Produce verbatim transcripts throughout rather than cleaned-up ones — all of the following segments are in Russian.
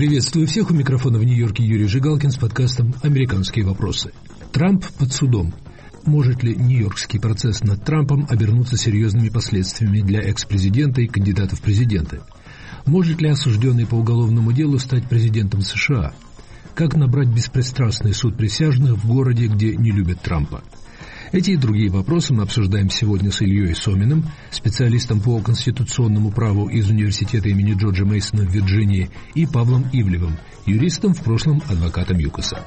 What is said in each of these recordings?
Приветствую всех, у микрофона в Нью-Йорке Юрий Жигалкин с подкастом «Американские вопросы». Трамп под судом. Может ли нью-йоркский процесс над Трампом обернуться серьезными последствиями для экс-президента и кандидата в президенты? Может ли осужденный по уголовному делу стать президентом США? Как набрать беспристрастный суд присяжных в городе, где не любят Трампа? Эти и другие вопросы мы обсуждаем сегодня с Ильей Соминым, специалистом по конституционному праву из университета имени Джорджа Мейсона в Вирджинии, и Павлом Ивлевым, юристом, в прошлом адвокатом ЮКОСа.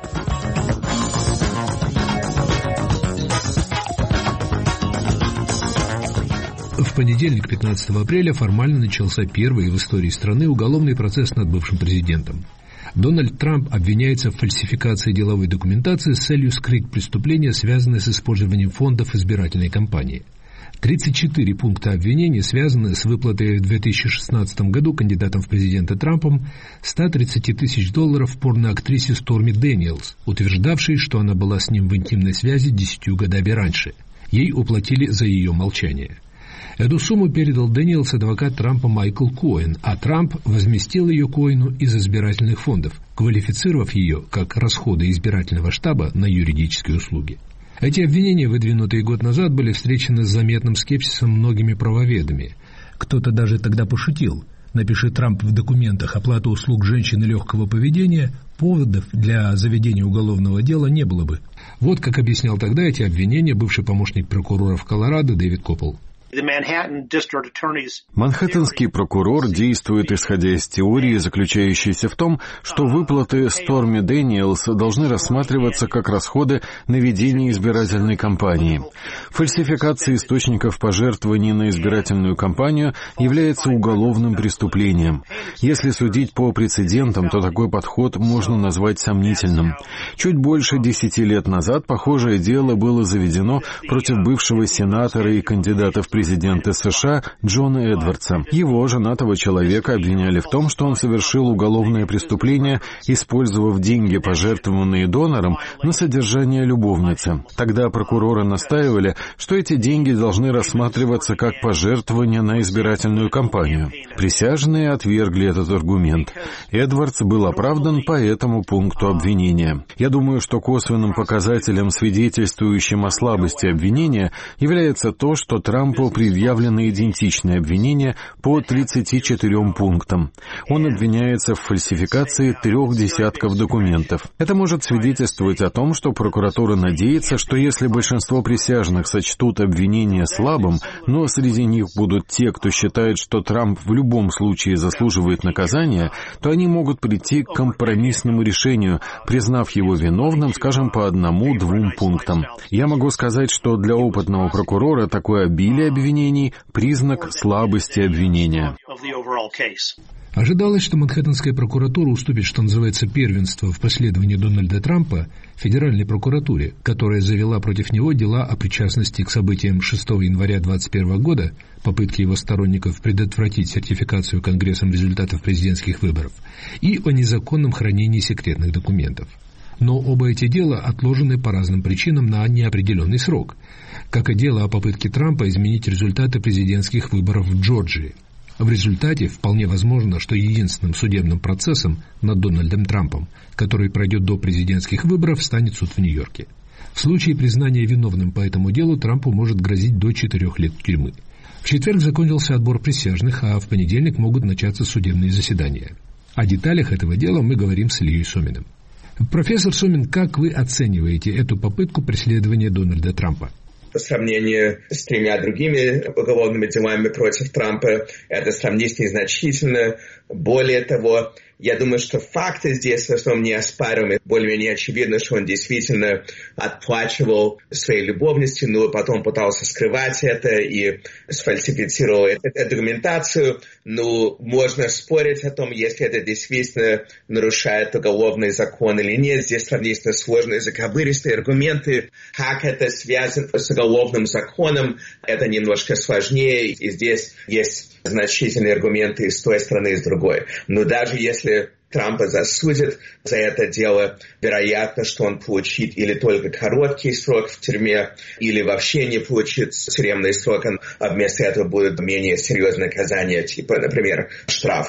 В понедельник, пятнадцатого апреля, формально начался первый в истории страны уголовный процесс над бывшим президентом. Дональд Трамп обвиняется в фальсификации деловой документации с целью скрыть преступления, связанные с использованием фондов избирательной кампании. тридцать четыре пункта обвинений связаны с выплатой в две тысячи шестнадцатом году кандидатом в президенты Трампом ста тридцати тысяч долларов порноактрисе Сторми Дэниелс, утверждавшей, что она была с ним в интимной связи десятью годами раньше. Ей уплатили за ее молчание. Эту сумму передал Дэниелс адвокат Трампа Майкл Коэн, а Трамп возместил ее Коэну из избирательных фондов, квалифицировав ее как расходы избирательного штаба на юридические услуги. Эти обвинения, выдвинутые год назад, были встречены с заметным скепсисом многими правоведами. Кто-то даже тогда пошутил: напиши Трамп в документах оплату услуг женщины легкого поведения, поводов для заведения уголовного дела не было бы. Вот как объяснял тогда эти обвинения бывший помощник прокурора в Колорадо Дэвид Коппел. Манхэттенский прокурор действует исходя из теории, заключающейся в том, что выплаты Сторми Дэниелс должны рассматриваться как расходы на ведение избирательной кампании. Фальсификация источников пожертвований на избирательную кампанию является уголовным преступлением. Если судить по прецедентам, то такой подход можно назвать сомнительным. Чуть больше десяти лет назад похожее дело было заведено против бывшего сенатора и кандидата в президенты США Джона Эдвардса. Его, женатого человека, обвиняли в том, что он совершил уголовное преступление, использовав деньги, пожертвованные донором, на содержание любовницы. Тогда прокуроры настаивали, что эти деньги должны рассматриваться как пожертвования на избирательную кампанию. Присяжные отвергли этот аргумент. Эдвардс был оправдан по этому пункту обвинения. Я думаю, что косвенным показателем, свидетельствующим о слабости обвинения, является то, что Трампу предъявлены идентичные обвинения по тридцати четырем пунктам. Он обвиняется в фальсификации трех десятков документов. Это может свидетельствовать о том, что прокуратура надеется, что если большинство присяжных сочтут обвинение слабым, но среди них будут те, кто считает, что Трамп в любом случае заслуживает наказания, то они могут прийти к компромиссному решению, признав его виновным, скажем, по одному-двум пунктам. Я могу сказать, что для опытного прокурора такое обилие обвинений – признак слабости обвинения. Ожидалось, что Манхэттенская прокуратура уступит, что называется, первенство в преследовании Дональда Трампа Федеральной прокуратуре, которая завела против него дела о причастности к событиям шестого января двадцать первого года, попытки его сторонников предотвратить сертификацию Конгрессом результатов президентских выборов, и о незаконном хранении секретных документов. Но оба эти дела отложены по разным причинам на неопределенный срок, как и дело о попытке Трампа изменить результаты президентских выборов в Джорджии. В результате вполне возможно, что единственным судебным процессом над Дональдом Трампом, который пройдет до президентских выборов, станет суд в Нью-Йорке. В случае признания виновным по этому делу Трампу может грозить до четырех лет тюрьмы. В четверг закончился отбор присяжных, а в понедельник могут начаться судебные заседания. О деталях этого дела мы говорим с Ильей Соминым. Профессор Сомин, как вы оцениваете эту попытку преследования Дональда Трампа? По сравнению с тремя другими уголовными делами против Трампа, это сравнительно незначительно. Более того, я думаю, что факты здесь в основном неоспоримы. Более-менее очевидно, что он действительно отплачивал своей любовнице, но потом пытался скрывать это и сфальсифицировал эту документацию. Ну, можно спорить о том, если это действительно нарушает уголовный закон или нет. Здесь сравнительно сложные заковыристые аргументы. Как это связано с уголовным законом, это немножко сложнее. И здесь есть значительные аргументы и с той стороны, и с другой. Но даже если Трампа засудят за это дело, вероятно, что он получит или только короткий срок в тюрьме, или вообще не получит тюремный срок, а вместо этого будет менее серьезное наказание, типа, например, штрафов.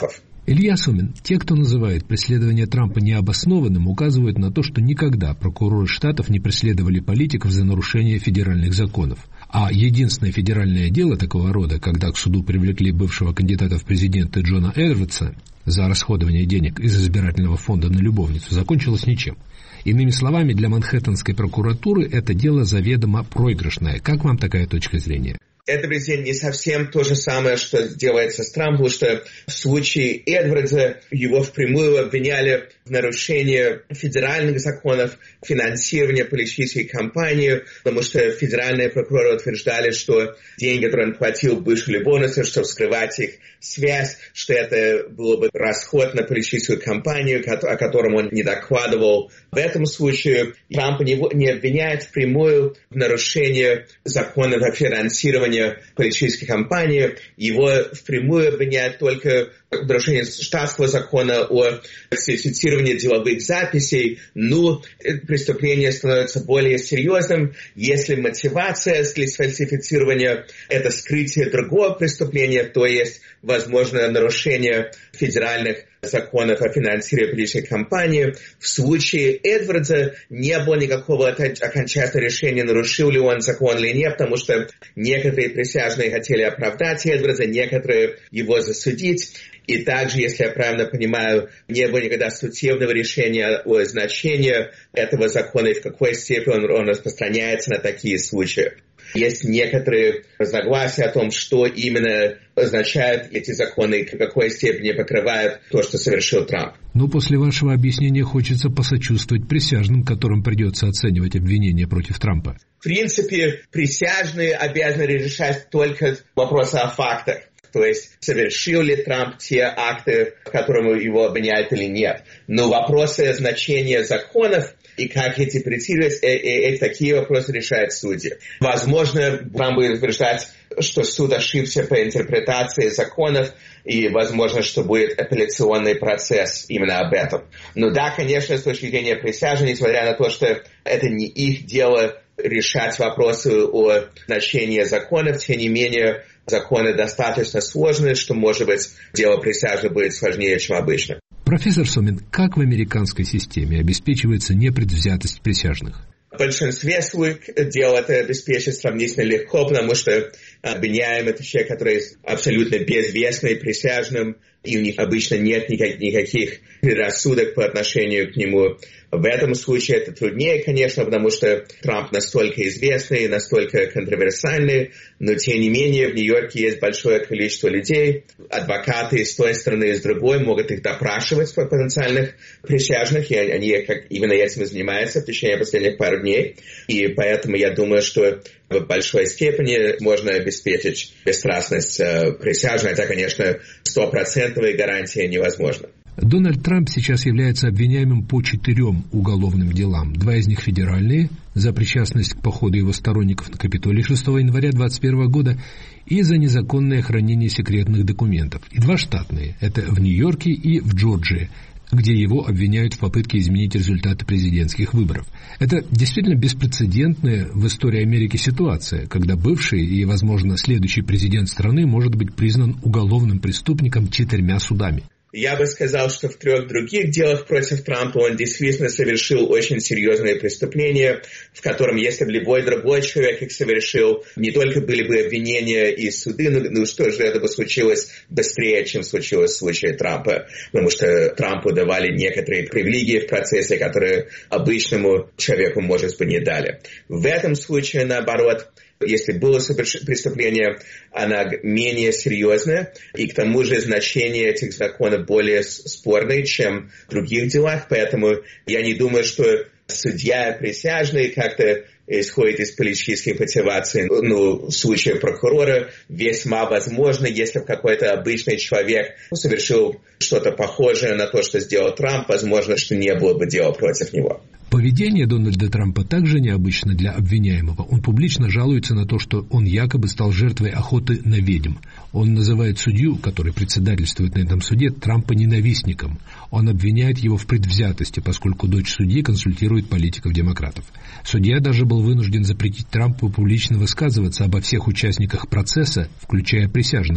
Илья Сумин, те, кто называет преследование Трампа необоснованным, указывают на то, что никогда прокуроры штатов не преследовали политиков за нарушение федеральных законов. А единственное федеральное дело такого рода, когда к суду привлекли бывшего кандидата в президенты Джона Эдвардса за расходование денег из избирательного фонда на любовницу, закончилось ничем. Иными словами, для Манхэттенской прокуратуры это дело заведомо проигрышное. Как вам такая точка зрения? Это, президент, не совсем то же самое, что делается с Трампом, потому что в случае Эдвардса его впрямую обвиняли в нарушении федеральных законов, финансирования политической кампании, потому что федеральные прокуроры утверждали, что деньги, которые он платил бывшим любовницам, чтобы скрывать их связь, что это было бы расход на политическую кампанию, о котором он не докладывал. В этом случае Трампа не обвиняет впрямую в нарушении законов о финансировании политической кампании. Его впрямую обвиняют только в нарушении штатского закона о фальсифицировании деловых записей. Ну, преступление становится более серьезным, если мотивация для фальсифицирования – это скрытие другого преступления, то есть, возможно, нарушение федеральных законов о финансировании политической кампании. В случае Эдвардса не было никакого окончательного решения, нарушил ли он закон или нет, потому что некоторые присяжные хотели оправдать Эдвардса, некоторые его засудить. И также, если я правильно понимаю, не было никогда судебного решения о значении этого закона и в какой степени он, он распространяется на такие случаи. Есть некоторые разногласия о том, что именно означают эти законы и в какой степени покрывают то, что совершил Трамп. Но после вашего объяснения хочется посочувствовать присяжным, которым придется оценивать обвинения против Трампа. В принципе, присяжные обязаны решать только вопросы о фактах. То есть, совершил ли Трамп те акты, в которых его обвиняют или нет. Но вопросы значения законов и как эти интерпретировать, э, э, э, такие вопросы решают судьи. Возможно, Трамп будет утверждать, что суд ошибся по интерпретации законов, и возможно, что будет апелляционный процесс именно об этом. Но да, конечно, с точки зрения присяжных, несмотря на то, что это не их дело решать вопросы о значении законов, тем не менее, законы достаточно сложные, что, может быть, дело присяжных будет сложнее, чем обычно. Профессор Сумин, как в американской системе обеспечивается непредвзятость присяжных? В большинстве случаев дело это обеспечить сравнительно легко, потому что обвиняемый это человек, который абсолютно безвестный присяжным, и у них обычно нет никак, никаких предрассудок по отношению к нему. В этом случае это труднее, конечно, потому что Трамп настолько известный, настолько контроверсальный, но тем не менее в Нью-Йорке есть большое количество людей, адвокаты с той стороны и с другой могут их допрашивать по потенциальных присяжных, и они как именно этим и занимаются в течение последних пару дней. И поэтому я думаю, что в большой степени можно обеспечить бесстрастность э, присяжных, хотя, конечно, стопроцентной гарантии невозможно. Дональд Трамп сейчас является обвиняемым по четырем уголовным делам. Два из них федеральные, за причастность к походу его сторонников на Капитолий шестого января двадцать первого года и за незаконное хранение секретных документов. И два штатные, это в Нью-Йорке и в Джорджии, где его обвиняют в попытке изменить результаты президентских выборов. Это действительно беспрецедентная в истории Америки ситуация, когда бывший и, возможно, следующий президент страны может быть признан уголовным преступником четырьмя судами. Я бы сказал, что в трех других делах против Трампа он действительно совершил очень серьезные преступления, в котором, если бы любой другой человек их совершил, не только были бы обвинения и суды, но, ну что же, это бы случилось быстрее, чем случилось в случае Трампа, потому что Трампу давали некоторые привилегии в процессе, которые обычному человеку, может быть, не дали. В этом случае, наоборот, если было преступление, оно менее серьезное, и к тому же значение этих законов более спорное, чем в других делах, поэтому я не думаю, что судья присяжный как-то исходит из политических мотиваций. Ну, в случае прокурора весьма возможно, если какой-то обычный человек совершил что-то похожее на то, что сделал Трамп, возможно, что не было бы дела против него. Поведение Дональда Трампа также необычно для обвиняемого. Он публично жалуется на то, что он якобы стал жертвой охоты на ведьм. Он называет судью, который председательствует на этом суде, Трампа ненавистником. Он обвиняет его в предвзятости, поскольку дочь судьи консультирует политиков-демократов. Судья даже был вынужден запретить Трампу публично высказываться обо всех участниках процесса, включая присяжных.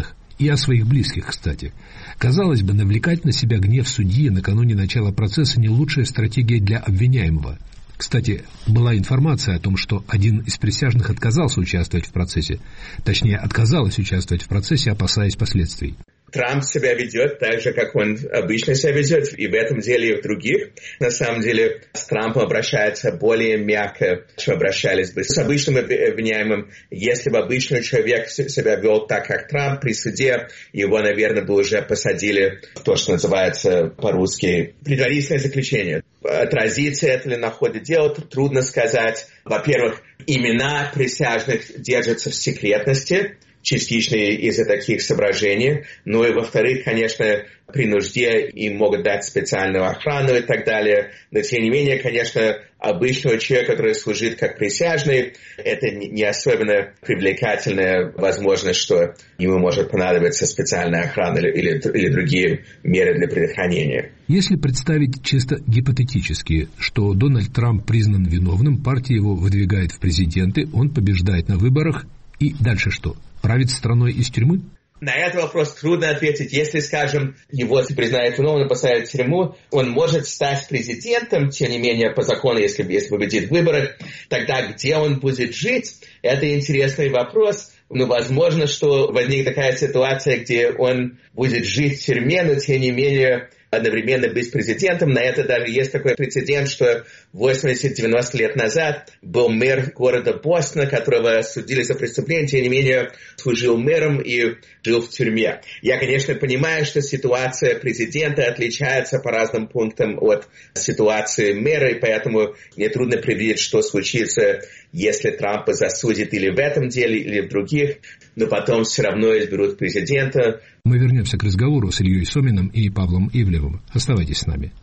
И о своих близких, кстати. Казалось бы, навлекать на себя гнев судьи накануне начала процесса не лучшая стратегия для обвиняемого. Кстати, была информация о том, что один из присяжных отказался участвовать в процессе. Точнее, отказалась участвовать в процессе, опасаясь последствий. Трамп себя ведет так же, как он обычно себя ведет, и в этом деле, и в других. На самом деле, с Трампом обращаются более мягко, чем обращались бы с обычным обвиняемым. Если бы обычный человек себя вел так, как Трамп при суде, его, наверное, бы уже посадили в то, что называется по-русски предварительное заключение. Отразится это ли на ходе дела, трудно сказать. Во-первых, имена присяжных держатся в секретности, частично из-за таких соображений. Ну и, во-вторых, конечно, при нужде им могут дать специальную охрану и так далее. Но, тем не менее, конечно, обычного человека, который служит как присяжный, это не особенно привлекательная возможность, что ему может понадобиться специальная охрана или, или, или другие меры для предохранения. Если представить чисто гипотетически, что Дональд Трамп признан виновным, партия его выдвигает в президенты, он побеждает на выборах, и дальше что? Править страной из тюрьмы? На этот вопрос трудно ответить. Если, скажем, его признают виновным, посадят в тюрьму, он может стать президентом, тем не менее, по закону, если, если победит в выборах. Тогда где он будет жить? Это интересный вопрос. Ну, возможно, что возникнет такая ситуация, где он будет жить в тюрьме, но, тем не менее, одновременно быть президентом. На это даже есть такой прецедент, что восемьдесят-девяносто лет назад был мэр города Бостона, которого осудили за преступление, тем не менее служил мэром и жил в тюрьме. Я, конечно, понимаю, что ситуация президента отличается по разным пунктам от ситуации мэра, и поэтому мне трудно предвидеть, что случится, если Трампа засудят или в этом деле, или в других, но потом все равно изберут президента. Мы вернемся к разговору с Ильей Соминым и Павлом Ивлевым. Оставайтесь с нами.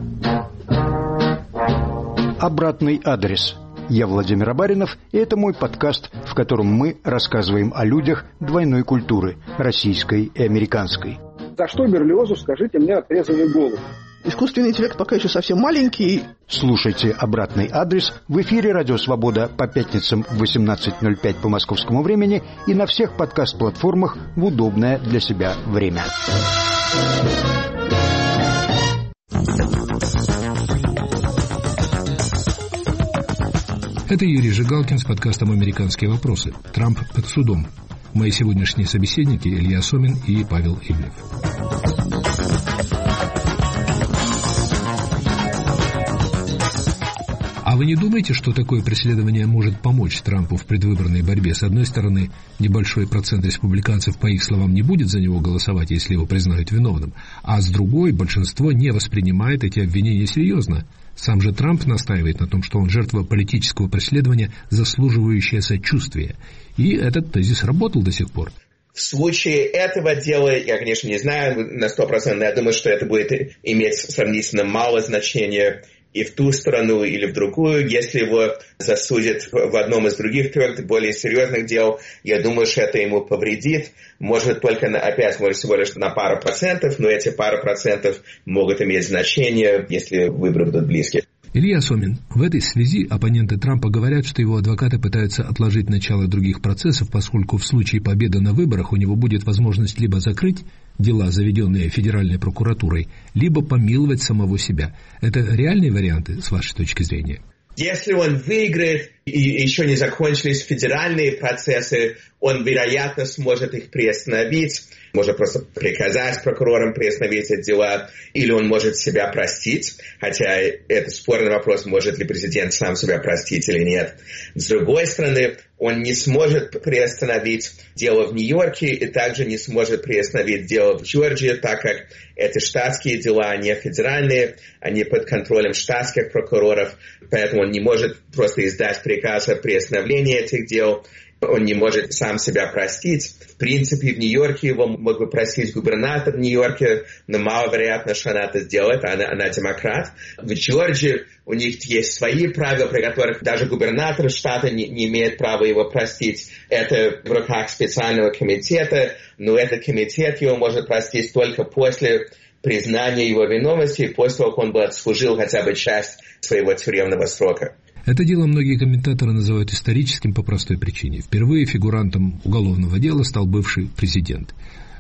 Обратный адрес. Я Владимир Абаринов, и это мой подкаст, в котором мы рассказываем о людях двойной культуры, российской и американской. За что Берлиозу, скажите мне, отрезали голову? Искусственный интеллект пока еще совсем маленький. Слушайте «Обратный адрес» в эфире «Радио Свобода» по пятницам в восемнадцать ноль пять по московскому времени и на всех подкаст-платформах в удобное для себя время. Это Юрий Жигалкин с подкастом «Американские вопросы». Трамп под судом. Мои сегодняшние собеседники Илья Сомин и Павел Ивлев. А вы не думаете, что такое преследование может помочь Трампу в предвыборной борьбе? С одной стороны, небольшой процент республиканцев, по их словам, не будет за него голосовать, если его признают виновным. А с другой, большинство не воспринимает эти обвинения серьезно. Сам же Трамп настаивает на том, что он жертва политического преследования, заслуживающая сочувствия. И этот тезис работал до сих пор. В случае этого дела, я, конечно, не знаю на сто процентов, но я думаю, что это будет иметь сравнительно мало значения и в ту сторону, или в другую. Если его засудят в одном из других трех более серьезных дел, я думаю, что это ему повредит. Может, только, на, опять, может, всего лишь на пару процентов, но эти пару процентов могут иметь значение, если выборы будут близкие. Илья Сомин. В этой связи оппоненты Трампа говорят, что его адвокаты пытаются отложить начало других процессов, поскольку в случае победы на выборах у него будет возможность либо закрыть дела, заведенные Федеральной прокуратурой, либо помиловать самого себя. Это реальные варианты, с вашей точки зрения? Если он выиграет и еще не закончились федеральные процессы, он, вероятно, сможет их приостановить. Может просто приказать прокурорам приостановить эти дела, или он может себя простить, хотя это спорный вопрос, может ли президент сам себя простить или нет. С другой стороны, он не сможет приостановить дело в Нью-Йорке и также не сможет приостановить дело в Джорджии, так как это штатские дела, а не федеральные, они под контролем штатских прокуроров, поэтому он не может просто издать приказ о приостановлении этих дел. Он не может сам себя простить. В принципе, в Нью-Йорке его мог бы простить губернатор Нью-Йорка, но маловероятно, что она это сделает, она, она демократ. В Джорджии у них есть свои правила, при которых даже губернатор штата не, не имеет права его простить. Это в руках специального комитета, но этот комитет его может простить только после признания его виновности, после того, как он бы отслужил хотя бы часть своего тюремного срока. Это дело многие комментаторы называют историческим по простой причине. Впервые фигурантом уголовного дела стал бывший президент.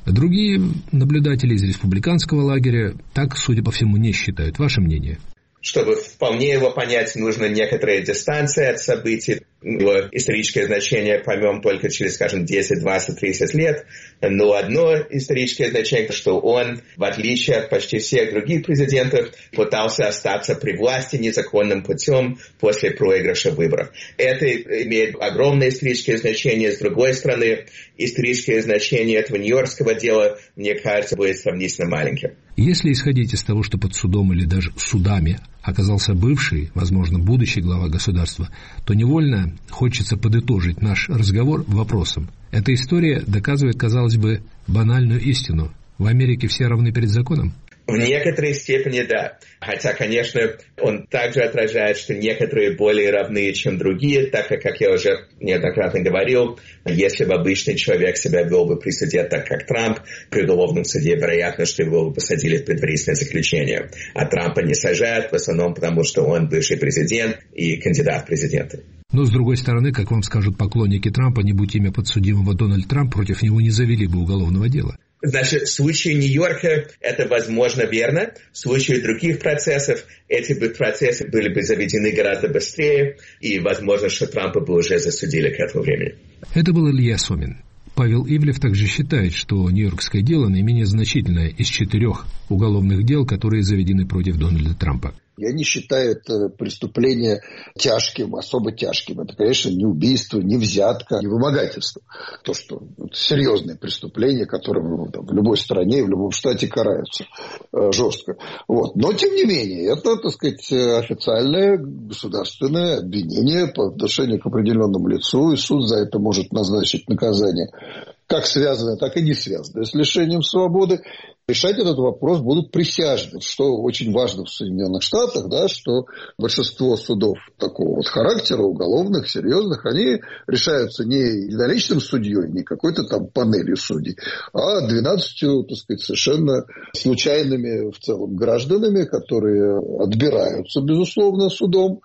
Другие наблюдатели из республиканского лагеря так, судя по всему, не считают. Ваше мнение? Чтобы вполне его понять, нужна некоторая дистанция от событий. Его историческое значение поймем только через, скажем, десять, двадцать, тридцать лет. Но одно историческое значение, что он, в отличие от почти всех других президентов, пытался остаться при власти незаконным путем после проигрыша выборов. Это имеет огромное историческое значение. С другой стороны, историческое значение этого нью-йоркского дела, мне кажется, будет сравнительно маленьким. Если исходить из того, что под судом или даже судами оказался бывший, возможно, будущий глава государства, то невольно хочется подытожить наш разговор вопросом. Эта история доказывает, казалось бы, банальную истину. В Америке все равны перед законом? В некоторой степени да. Хотя, конечно, он также отражает, что некоторые более равны, чем другие, так как, как я уже неоднократно говорил, если бы обычный человек себя вел бы при суде так, как Трамп, при уголовном суде, вероятно, что его бы посадили в предварительное заключение. А Трампа не сажают в основном потому, что он бывший президент и кандидат в президенты. Но, с другой стороны, как вам скажут поклонники Трампа, не будь имя подсудимого Дональд Трамп, против него не завели бы уголовного дела. Значит, в случае Нью-Йорка это, возможно, верно. В случае других процессов эти бы процессы были бы заведены гораздо быстрее, и, возможно, что Трампа бы уже засудили к этому времени. Это был Илья Сомин. Павел Ивлев также считает, что нью-йоркское дело наименее значительное из четырех уголовных дел, которые заведены против Дональда Трампа. Я не считаю это преступление тяжким, особо тяжким. Это, конечно, не убийство, не взятка, не вымогательство. То, что это серьезное преступление, которое там, в любой стране, в любом штате караются э, жестко. Вот. Но, тем не менее, это, так сказать, официальное государственное обвинение по отношению к определенному лицу, и суд за это может назначить наказание как связанное, так и не связанное с лишением свободы. Решать этот вопрос будут присяжные, что очень важно в Соединенных Штатах, да, что большинство судов такого вот характера, уголовных, серьезных, они решаются не единоличным судьей, не какой-то там панелью судей, а двенадцатью, так сказать, совершенно случайными в целом гражданами, которые отбираются, безусловно, судом,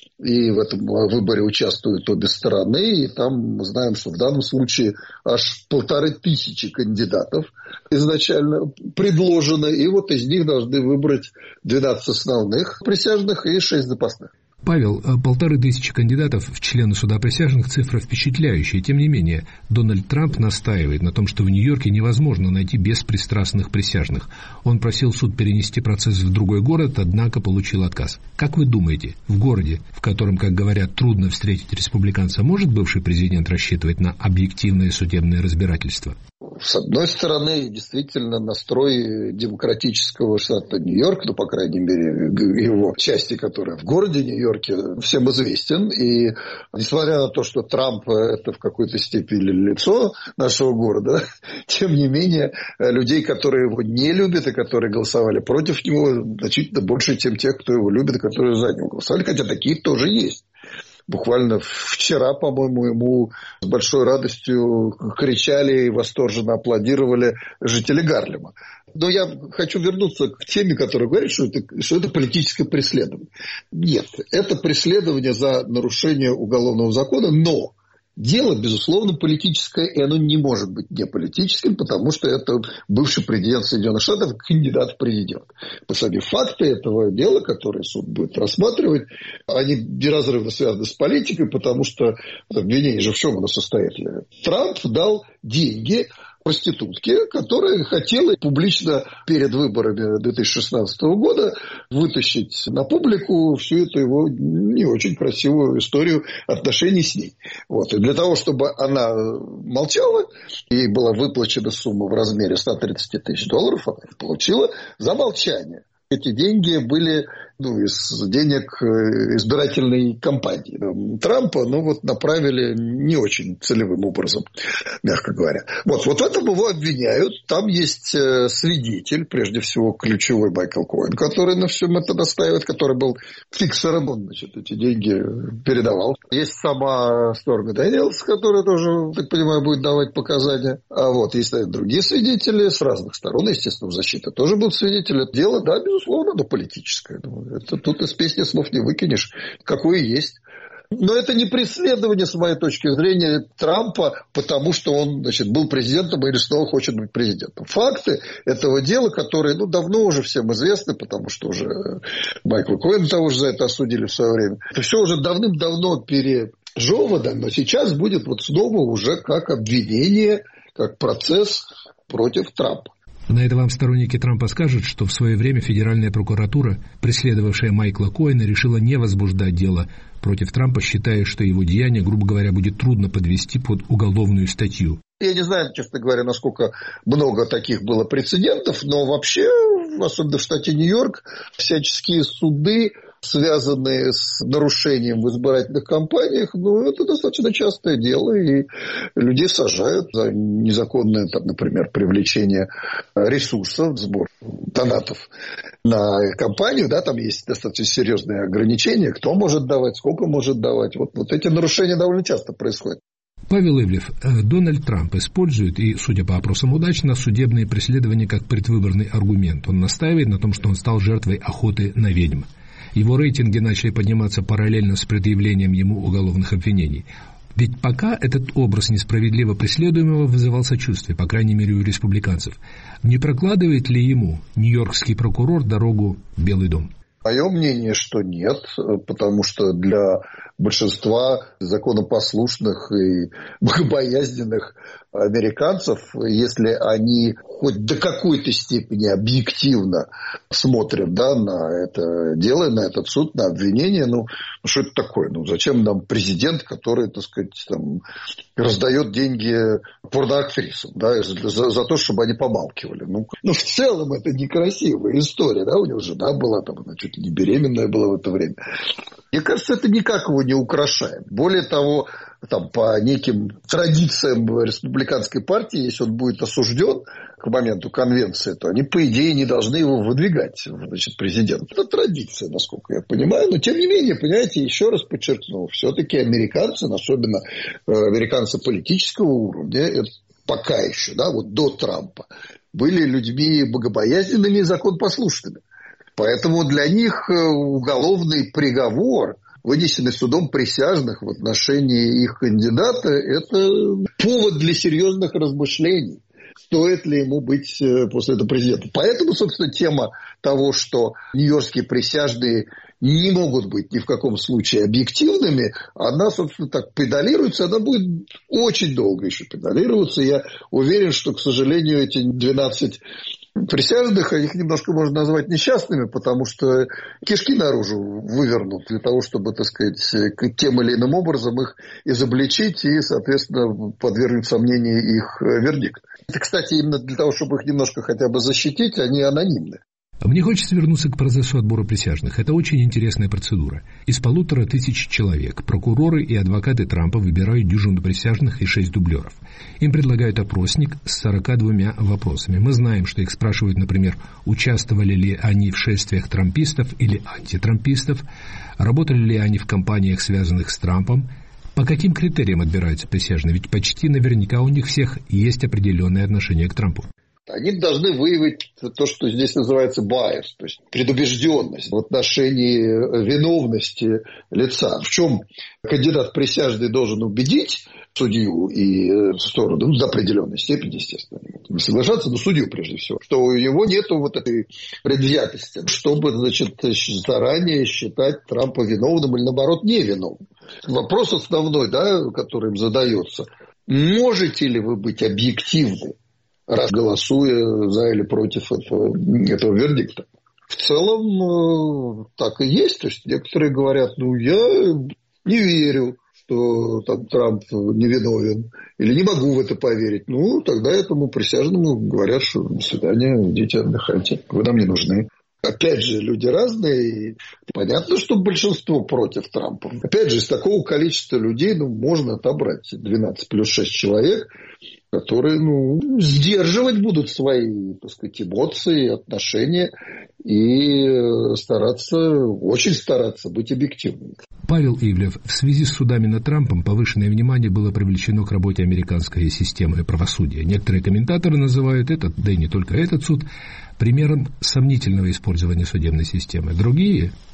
и в этом выборе участвуют обе стороны, и там мы знаем, что в данном случае аж полторы тысячи кандидатов изначально предложено, и вот из них должны выбрать двенадцать основных присяжных и шесть запасных. Павел, полторы тысячи кандидатов в члены суда присяжных – цифра впечатляющая. Тем не менее, Дональд Трамп настаивает на том, что в Нью-Йорке невозможно найти беспристрастных присяжных. Он просил суд перенести процесс в другой город, однако получил отказ. Как вы думаете, в городе, в котором, как говорят, трудно встретить республиканца, может бывший президент рассчитывать на объективное судебное разбирательство? С одной стороны, действительно, настрой демократического штата Нью-Йорк, ну, по крайней мере, его части, которая в городе Нью-Йорке, всем известен. И несмотря на то, что Трамп – это в какой-то степени лицо нашего города, тем не менее, людей, которые его не любят и которые голосовали против него, значительно больше, чем тех, кто его любит и которые за него голосовали. Хотя такие тоже есть. Буквально вчера, по-моему, ему с большой радостью кричали и восторженно аплодировали жители Гарлема. Но я хочу вернуться к теме, которая говорит, что это, что это политическое преследование. Нет, это преследование за нарушение уголовного закона, но дело, безусловно, политическое, и оно не может быть не политическим, потому что это бывший президент Соединенных Штатов, кандидат в президент. По сами факты этого дела, которые суд будет рассматривать, они неразрывно связаны с политикой, потому что обвинение же в чем оно состоит? Трамп дал деньги проститутке, которая хотела публично перед выборами две тысячи шестнадцатого года вытащить на публику всю эту его не очень красивую историю отношений с ней. Вот. И для того, чтобы она молчала, ей была выплачена сумма в размере сто тридцать тысяч долларов, она их получила за молчание. Эти деньги были ну, из денег избирательной кампании Трампа, ну вот направили не очень целевым образом, мягко говоря. Вот, вот в этом его обвиняют. Там есть свидетель, прежде всего ключевой Майкл Коэн, который на всем это настаивает, который был фиксером, он, значит, эти деньги передавал. Есть сама Сторми Дэниелс, которая тоже, так понимаю, будет давать показания. А вот есть другие свидетели с разных сторон, естественно, в защите тоже будут свидетели. Дело, да, безусловно, но политическое. Это тут из песни слов не выкинешь. Какое есть. Но это не преследование, с моей точки зрения, Трампа, потому что он, значит, был президентом или снова хочет быть президентом. Факты этого дела, которые, ну, давно уже всем известны, потому что уже Майкла Коэна того же за это осудили в свое время. Это все уже давным-давно пережевано, но сейчас будет вот снова уже как обвинение, как процесс против Трампа. На это вам сторонники Трампа скажут, что в свое время Федеральная прокуратура, преследовавшая Майкла Коэна, решила не возбуждать дело против Трампа, считая, что его деяния, грубо говоря, будет трудно подвести под уголовную статью. Я не знаю, честно говоря, насколько много таких было прецедентов, но вообще, особенно в штате Нью-Йорк, всяческие суды, связанные с нарушением в избирательных кампаниях, ну, это достаточно частое дело, и людей сажают за незаконное, там, например, привлечение ресурсов, сбор донатов на кампанию, да, там есть достаточно серьезные ограничения, кто может давать, сколько может давать. Вот, вот эти нарушения довольно часто происходят. Павел Ивлев, Дональд Трамп использует, и, судя по опросам, удачно, судебные преследования как предвыборный аргумент. Он настаивает на том, что он стал жертвой охоты на ведьм. Его рейтинги начали подниматься параллельно с предъявлением ему уголовных обвинений. Ведь пока этот образ несправедливо преследуемого вызывал сочувствие, по крайней мере, у республиканцев. Не прокладывает ли ему нью-йоркский прокурор дорогу в Белый дом? Мое мнение, что нет, потому что для большинства законопослушных и богобоязненных американцев, если они хоть до какой-то степени объективно смотрят, да, на это дело, на этот суд, на обвинение, ну, что это такое? Ну, зачем нам президент, который, так сказать, там, раздает деньги порноактрисам, да, за, за то, чтобы они помалкивали? Ну, ну, в целом это некрасивая история, да, у него жена была, там, она чуть ли не беременная была в это время. Мне кажется, это никак его не украшает. Более того, там, по неким традициям республиканской партии, если он будет осужден к моменту конвенции, то они, по идее, не должны его выдвигать, значит, президент. Это традиция, насколько я понимаю. Но, тем не менее, понимаете, еще раз подчеркну, все-таки американцы, особенно американцы политического уровня, это пока еще, да, вот до Трампа, были людьми богобоязненными и законопослушными. Поэтому для них уголовный приговор, вынесенный судом присяжных в отношении их кандидата, это повод для серьезных размышлений, стоит ли ему быть после этого президентом. Поэтому, собственно, тема того, что нью-йоркские присяжные не могут быть ни в каком случае объективными, она, собственно, так педалируется, она будет очень долго еще педалироваться. Я уверен, что, к сожалению, эти двенадцать присяжных, их немножко можно назвать несчастными, потому что кишки наружу вывернут для того, чтобы, так сказать, тем или иным образом их изобличить и, соответственно, подвергнуть сомнению их вердикт. Это, кстати, именно для того, чтобы их немножко хотя бы защитить, они анонимны. Мне хочется вернуться к процессу отбора присяжных. Это очень интересная процедура. Из полутора тысяч человек прокуроры и адвокаты Трампа выбирают дюжину присяжных и шесть дублеров. Им предлагают опросник с сорока двумя вопросами. Мы знаем, что их спрашивают, например, участвовали ли они в шествиях трампистов или антитрампистов, работали ли они в кампаниях, связанных с Трампом. По каким критериям отбираются присяжные? Ведь почти наверняка у них всех есть определенное отношение к Трампу. Они должны выявить то, что здесь называется bias, то есть предубежденность в отношении виновности лица. В чем кандидат присяжный должен убедить судью и сторону, ну, до определенной степени, естественно, не соглашаться, но судью прежде всего, что у него нет вот этой предвзятости, чтобы, значит, заранее считать Трампа виновным или, наоборот, невиновным. Вопрос основной, да, который им задается: можете ли вы быть объективны, раз голосуя за или против этого, этого вердикта? В целом так и есть. То есть некоторые говорят: ну, я не верю, что там Трамп невиновен, или не могу в это поверить. Ну, тогда этому присяжному говорят, что до свидания, идите отдыхайте, вы нам не нужны. Опять же, люди разные, и понятно, что большинство против Трампа. Опять же, из такого количества людей, ну, можно отобрать двенадцать плюс шесть человек, которые, ну, сдерживать будут свои, так сказать, эмоции, отношения и стараться, очень стараться быть объективными. Павел Ивлев, в связи с судами над Трампом повышенное внимание было привлечено к работе американской системы правосудия. Некоторые комментаторы называют этот, да и не только этот суд, примером сомнительного использования судебной системы. Другие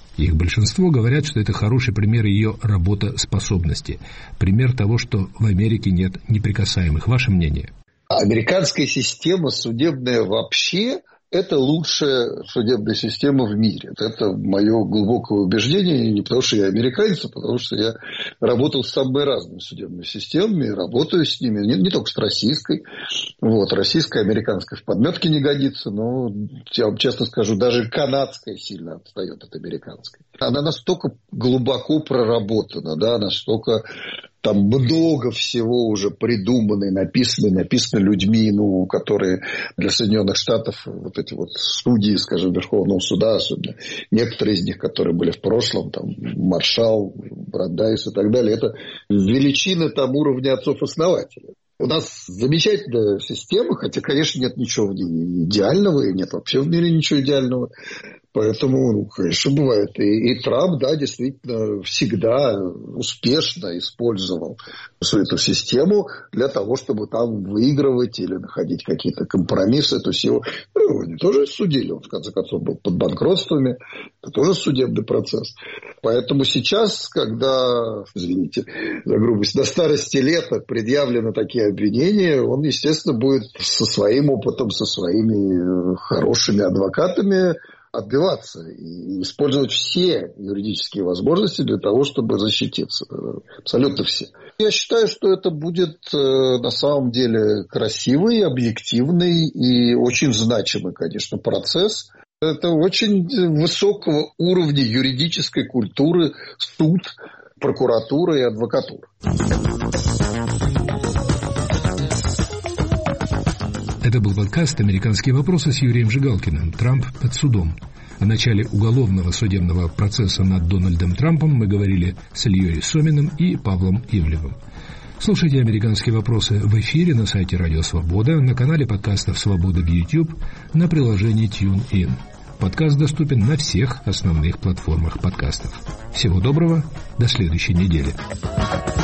Их большинство говорят, что это хороший пример ее работоспособности. Пример того, что в Америке нет неприкасаемых. Ваше мнение? Американская система судебная вообще – это лучшая судебная система в мире. Это мое глубокое убеждение. Не потому, что я американец, а потому, что я работал с самыми разными судебными системами, работаю с ними, не, не только с российской. Вот, российская, американская в подметке не годится, но, я вам честно скажу, даже канадская сильно отстает от американской. Она настолько глубоко проработана, да, настолько... Там много всего уже придумано и написано, и написано людьми, ну, которые для Соединенных Штатов, вот эти вот судьи, скажем, Верховного суда, особенно некоторые из них, которые были в прошлом, там, Маршал, Брандайс и так далее, это величины там уровня отцов-основателей. У нас замечательная система, хотя, конечно, нет ничего в ней идеального, и нет вообще в мире ничего идеального. Поэтому, ну, конечно, бывает. И, и Трамп, да, действительно всегда успешно использовал всю эту систему для того, чтобы там выигрывать или находить какие-то компромиссы. То есть его, ну, его не тоже судили, он в конце концов был под банкротствами. Это тоже судебный процесс. Поэтому сейчас, когда, извините за грубость, до старости лет предъявлены такие обвинения, он, естественно, будет со своим опытом, со своими хорошими адвокатами отбиваться и использовать все юридические возможности для того, чтобы защититься. Абсолютно все. Я считаю, что это будет на самом деле красивый, объективный и очень значимый, конечно, процесс. Это очень высокого уровня юридической культуры суд, прокуратура и адвокатура. Это был подкаст «Американские вопросы» с Юрием Жигалкиным. Трамп под судом. О начале уголовного судебного процесса над Дональдом Трампом мы говорили с Ильей Соминым и Павлом Ивлевым. Слушайте «Американские вопросы» в эфире на сайте Радио Свобода, на канале подкастов «Свобода» в YouTube, на приложении TuneIn. Подкаст доступен на всех основных платформах подкастов. Всего доброго, до следующей недели.